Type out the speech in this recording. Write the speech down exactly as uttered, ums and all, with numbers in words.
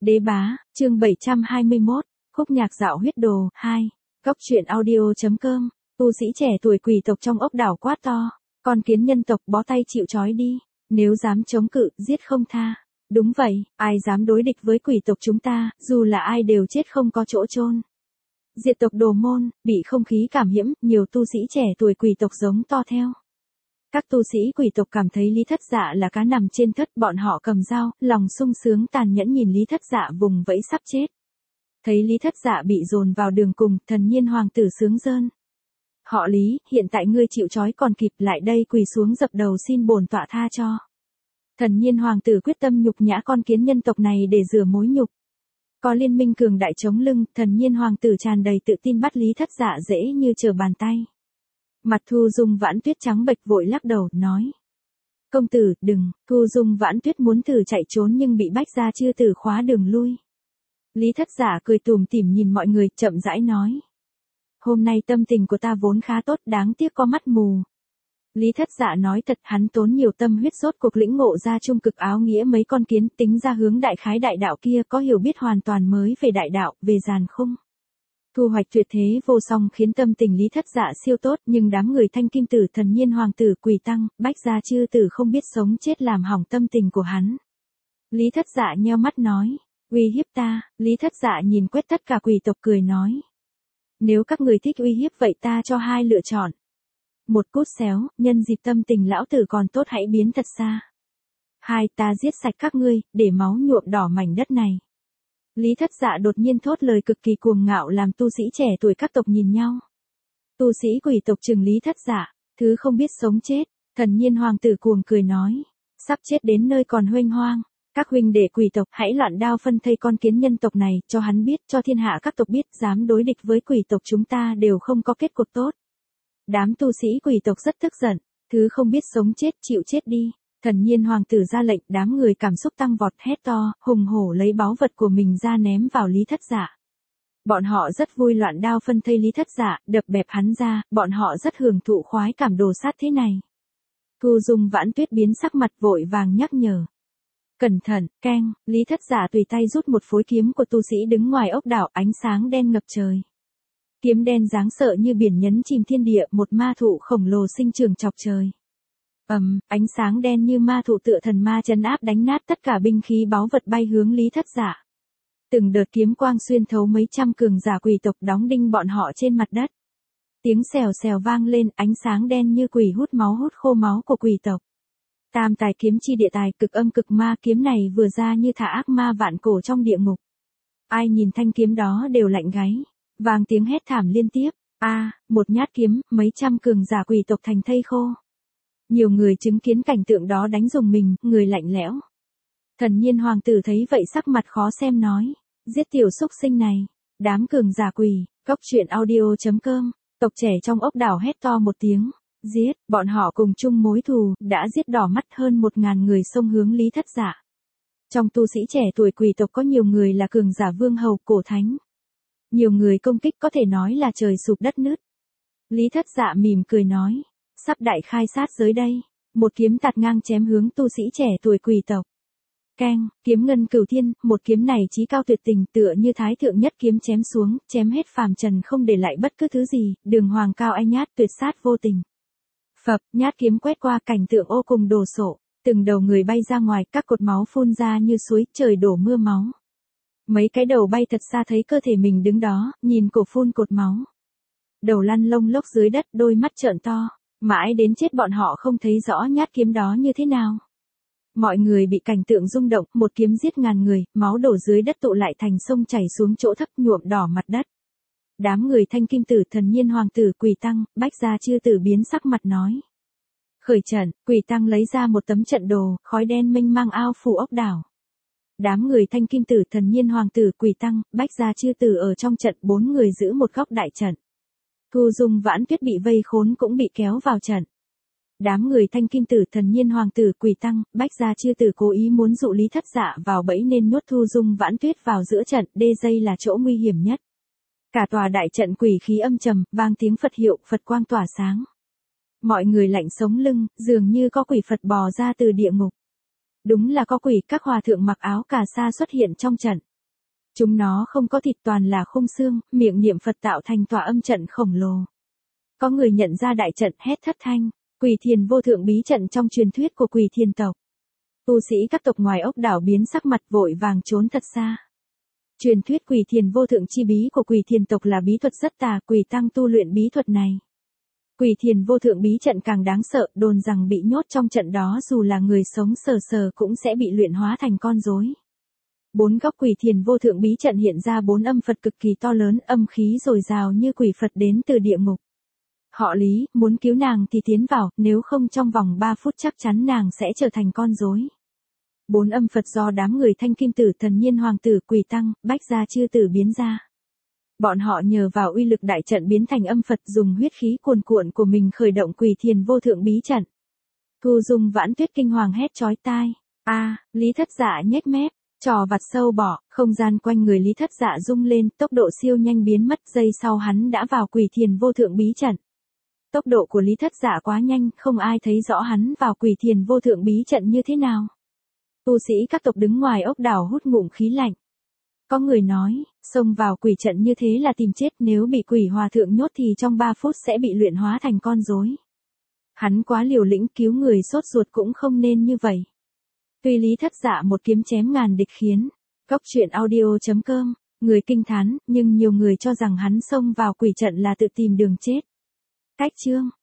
Đế bá, chương bảy trăm hai mươi mốt, khúc nhạc dạo huyết đồ, hai, góc truyện audio.com, tu sĩ trẻ tuổi quỷ tộc trong ốc đảo quát to, con kiến nhân tộc bó tay chịu trói đi, nếu dám chống cự, giết không tha. Đúng vậy, ai dám đối địch với quỷ tộc chúng ta, dù là ai đều chết không có chỗ chôn. Diệt tộc Đồ Môn, bị không khí cảm nhiễm, nhiều tu sĩ trẻ tuổi quỷ tộc giống to theo. Các tu sĩ quỷ tộc cảm thấy Lý Thất Dạ là cá nằm trên thất, bọn họ cầm dao, lòng sung sướng tàn nhẫn nhìn Lý Thất Dạ vùng vẫy sắp chết. Thấy Lý Thất Dạ bị dồn vào đường cùng, thần nhiên hoàng tử sướng rơn. Họ Lý, hiện tại ngươi chịu trói còn kịp, lại đây quỳ xuống dập đầu xin bổn tọa tha cho. Thần nhiên hoàng tử quyết tâm nhục nhã con kiến nhân tộc này để rửa mối nhục. Có liên minh cường đại chống lưng, thần nhiên hoàng tử tràn đầy tự tin bắt Lý Thất Dạ dễ như trở bàn tay. Mặt Thu Dung Vãn Tuyết trắng bệch vội lắc đầu, nói. Công tử, đừng, Thu Dung Vãn Tuyết muốn thử chạy trốn nhưng bị Bách Gia Chư Tử khóa đường lui. Lý Thất Dạ cười tủm tỉm nhìn mọi người, chậm rãi nói. Hôm nay tâm tình của ta vốn khá tốt, đáng tiếc có mắt mù. Lý Thất Dạ nói thật, hắn tốn nhiều tâm huyết rốt cuộc lĩnh ngộ ra trung cực áo nghĩa mấy con kiến, tính ra hướng đại khái đại đạo kia có hiểu biết hoàn toàn mới về đại đạo, về giàn khung. Thu hoạch tuyệt thế vô song khiến tâm tình Lý Thất Dạ siêu tốt, nhưng đám người Thanh Kim Tử, thần nhiên hoàng tử, Quỳ Tăng, Bách Gia Chư Tử không biết sống chết làm hỏng tâm tình của hắn. Lý Thất Dạ nheo mắt nói, uy hiếp ta. Lý Thất Dạ nhìn quét tất cả quỷ tộc cười nói. Nếu các người thích uy hiếp vậy ta cho hai lựa chọn. Một, cút xéo, nhân dịp tâm tình lão tử còn tốt hãy biến thật xa. Hai, ta giết sạch các ngươi, để máu nhuộm đỏ mảnh đất này. Lý Thất Dạ đột nhiên thốt lời cực kỳ cuồng ngạo làm tu sĩ trẻ tuổi các tộc nhìn nhau. Tu sĩ quỷ tộc trừng Lý Thất Dạ, thứ không biết sống chết. Thần nhiên hoàng tử cuồng cười nói, sắp chết đến nơi còn huênh hoang. Các huynh đệ quỷ tộc hãy loạn đao phân thây con kiến nhân tộc này, cho hắn biết, cho thiên hạ các tộc biết, dám đối địch với quỷ tộc chúng ta đều không có kết cục tốt. Đám tu sĩ quỷ tộc rất tức giận, thứ không biết sống chết chịu chết đi. Thần nhiên hoàng tử ra lệnh, đám người cảm xúc tăng vọt hét to, hùng hổ lấy báu vật của mình ra ném vào Lý Thất Dạ. Bọn họ rất vui loạn đao phân thây Lý Thất Dạ, đập bẹp hắn ra, bọn họ rất hưởng thụ khoái cảm đồ sát thế này. Thu Dung Vãn Tuyết biến sắc mặt vội vàng nhắc nhở. Cẩn thận, keng, Lý Thất Dạ tùy tay rút một phối kiếm của tu sĩ đứng ngoài ốc đảo, ánh sáng đen ngập trời. Kiếm đen đáng sợ như biển nhấn chìm thiên địa, một ma thụ khổng lồ sinh trưởng chọc trời. Ầm, um, ánh sáng đen như ma thụ tựa thần ma trấn áp đánh nát tất cả binh khí báu vật bay hướng Lý Thất Dạ. Từng đợt kiếm quang xuyên thấu mấy trăm cường giả quỷ tộc đóng đinh bọn họ trên mặt đất. Tiếng xèo xèo vang lên, ánh sáng đen như quỷ hút máu hút khô máu của quỷ tộc. Tam tài kiếm chi địa tài, cực âm cực ma, kiếm này vừa ra như thả ác ma vạn cổ trong địa ngục. Ai nhìn thanh kiếm đó đều lạnh gáy, vang tiếng hét thảm liên tiếp. A, à, một nhát kiếm, mấy trăm cường giả quỷ tộc thành thây khô. Nhiều người chứng kiến cảnh tượng đó đánh rùng mình, người lạnh lẽo. Thần nhiên hoàng tử thấy vậy sắc mặt khó xem nói, giết tiểu xúc sinh này. Đám cường giả quỷ, góc truyện audio.com, tộc trẻ trong ốc đảo hét to một tiếng. Giết, bọn họ cùng chung mối thù, đã giết đỏ mắt hơn một ngàn người xông hướng Lý Thất Dạ. Trong tu sĩ trẻ tuổi quỷ tộc có nhiều người là cường giả vương hầu, cổ thánh. Nhiều người công kích có thể nói là trời sụp đất nứt. Lý Thất Dạ mỉm cười nói, sắp đại khai sát giới đây. Một kiếm tạt ngang chém hướng tu sĩ trẻ tuổi quỷ tộc. Keng, kiếm ngân cửu thiên, một kiếm này chí cao tuyệt tình tựa như thái thượng nhất kiếm chém xuống, chém hết phàm trần không để lại bất cứ thứ gì, đường hoàng cao ai nhát tuyệt sát vô tình. Phập, nhát kiếm quét qua cảnh tượng ô cùng đồ sộ, từng đầu người bay ra ngoài, các cột máu phun ra như suối, trời đổ mưa máu. Mấy cái đầu bay thật xa thấy cơ thể mình đứng đó, nhìn cổ phun cột máu. Đầu lăn lông lốc dưới đất, đôi mắt trợn to, mãi đến chết bọn họ không thấy rõ nhát kiếm đó như thế nào. Mọi người bị cảnh tượng rung động, một kiếm giết ngàn người, máu đổ dưới đất tụ lại thành sông chảy xuống chỗ thấp nhuộm đỏ mặt đất. Đám người Thanh Kim Tử, thần nhiên hoàng tử, Quỳ Tăng, Bách Gia Chư Tử biến sắc mặt nói. Khởi trận, Quỳ Tăng lấy ra một tấm trận đồ, khói đen mênh mang ao phủ ốc đảo. Đám người Thanh Kim Tử, thần nhiên hoàng tử, Quỳ Tăng, Bách Gia Chư Tử ở trong trận, bốn người giữ một góc đại trận. Thu Dung Vãn Tuyết bị vây khốn cũng bị kéo vào trận. Đám người Thanh Kim Tử, thần nhiên hoàng tử, Quỳ Tăng, Bách Gia Chư Tử cố ý muốn dụ Lý Thất Dạ vào bẫy nên nhốt Thu Dung Vãn Tuyết vào giữa trận, đê dây là chỗ nguy hiểm nhất. Cả tòa đại trận quỷ khí âm trầm, vang tiếng Phật hiệu, Phật quang tỏa sáng. Mọi người lạnh sống lưng, dường như có quỷ Phật bò ra từ địa ngục. Đúng là có quỷ, các hòa thượng mặc áo cà sa xuất hiện trong trận. Chúng nó không có thịt, toàn là khung xương, miệng niệm Phật tạo thành tòa âm trận khổng lồ. Có người nhận ra đại trận, hét thất thanh, Quỷ Thiền vô thượng bí trận trong truyền thuyết của Quỷ Thiền tộc. Tu sĩ các tộc ngoài ốc đảo biến sắc mặt, vội vàng trốn thật xa. Truyền thuyết Quỷ Thiền vô thượng chi bí của Quỷ Thiền tộc là bí thuật rất tà, quỷ tăng tu luyện bí thuật này. Quỷ Thiền vô thượng bí trận càng đáng sợ, đồn rằng bị nhốt trong trận đó dù là người sống sờ sờ cũng sẽ bị luyện hóa thành con rối. Bốn góc Quỷ Thiền vô thượng bí trận hiện ra bốn âm Phật cực kỳ to lớn, âm khí dồi dào như quỷ Phật đến từ địa ngục. Họ Lý, muốn cứu nàng thì tiến vào, nếu không trong vòng ba phút chắc chắn nàng sẽ trở thành con rối. Bốn âm Phật do đám người Thanh Kim Tử, Thần Nhiên Hoàng tử, Quỷ Tăng, Bách Gia Chư Tử biến ra. Bọn họ nhờ vào uy lực đại trận biến thành âm Phật, dùng huyết khí cuồn cuộn của mình khởi động Quỷ Thiền vô thượng bí trận. Thu Dung Vãn Tuyết kinh hoàng hét chói tai. A, Lý Thất Dạ nhếch mép, trò vặt sâu bỏ, không gian quanh người Lý Thất Dạ rung lên, tốc độ siêu nhanh biến mất, giây sau hắn đã vào Quỷ Thiền vô thượng bí trận. Tốc độ của Lý Thất Dạ quá nhanh, không ai thấy rõ hắn vào Quỷ Thiền vô thượng bí trận như thế nào. Tu sĩ các tộc đứng ngoài ốc đảo hút ngụm khí lạnh. Có người nói, xông vào quỷ trận như thế là tìm chết, nếu bị quỷ hòa thượng nhốt thì trong ba phút sẽ bị luyện hóa thành con rối. Hắn quá liều lĩnh, cứu người sốt ruột cũng không nên như vậy. Tuy Lý Thất Dạ một kiếm chém ngàn địch khiến. Cốc truyện audio chấm com, người kinh thán, nhưng nhiều người cho rằng hắn xông vào quỷ trận là tự tìm đường chết. Cách chương